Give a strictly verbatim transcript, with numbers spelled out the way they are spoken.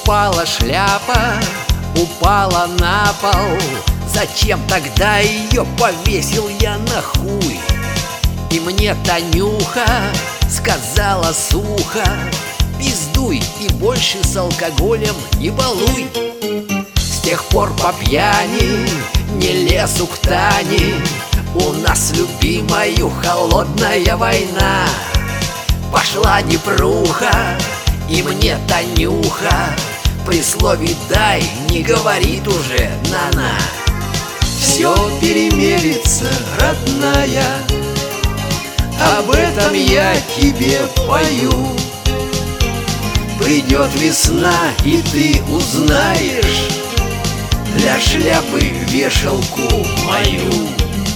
упала шляпа, упала на пол. Зачем тогда ее повесил я на хуй? И мне Танюха сказала сухо: пиздуй и больше с алкоголем не балуй. С тех пор по пьяни не лезу к Тане. У нас, любимою, холодная война. Пошла непруха, и мне Танюха при слове «дай» не говорит уже «на-на». Все перемерится, родная, об этом я тебе пою. Придет весна, и ты узнаешь для шляпы вешалку мою.